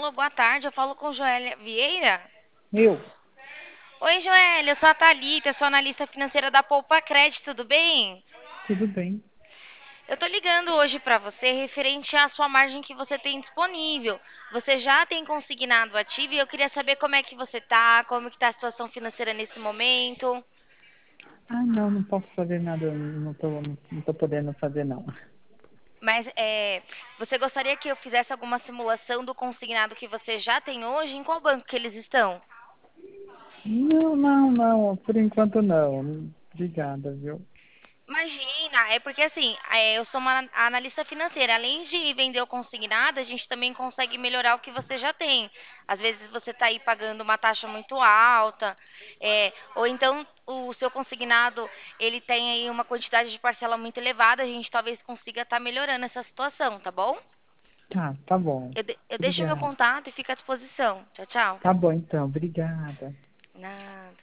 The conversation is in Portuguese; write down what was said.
Alô, boa tarde. Eu falo com Joélia Vieira. Eu, Oi, Joélia, eu sou a Thalita, sou analista financeira da Poupa Crédito, tudo bem? tudo bem. Eu tô ligando hoje para você referente à sua margem que você tem disponível. Você já tem consignado ativo e eu queria saber como é que você tá, como que tá a situação financeira nesse momento. Ah, não, não posso fazer nada, não tô podendo fazer não. Mas você gostaria que eu fizesse alguma simulação do consignado que você já tem hoje? Em qual banco que eles estão? Não, não, não, por enquanto não. Obrigada, viu? Imagina, é porque assim, eu sou uma analista financeira. Além de vender o consignado, a gente também consegue melhorar o que você já tem. Às vezes você está aí pagando uma taxa muito alta, ou então o seu consignado ele tem aí uma quantidade de parcela muito elevada. A gente talvez consiga estar melhorando essa situação, tá bom? Tá bom. Eu deixo meu Obrigada. contato e fico à disposição. Tchau, tchau. Tá bom então, obrigada. Nada.